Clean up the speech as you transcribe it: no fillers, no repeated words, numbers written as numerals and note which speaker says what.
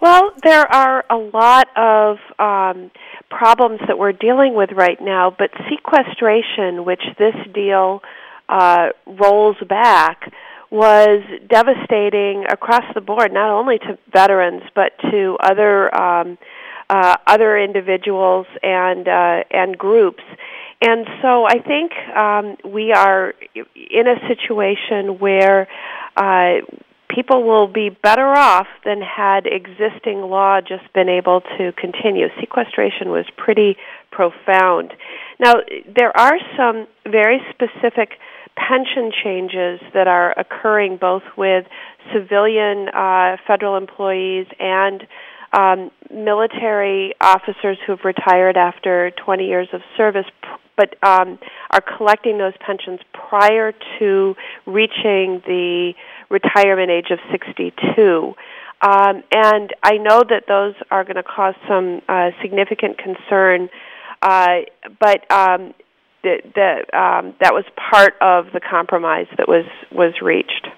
Speaker 1: Well, there are a lot of problems that we're dealing with right now, but sequestration, which this deal rolls back, was devastating across the board, not only to veterans but to other individuals and groups. And so I think we are in a situation where people will be better off than had existing law just been able to continue. Sequestration was pretty profound. Now, there are some very specific pension changes that are occurring both with civilian federal employees and military officers who have retired after 20 years of service, but are collecting those pensions prior to reaching the retirement age of 62. And I know that those are going to cause some significant concern, but that was part of the compromise that was reached.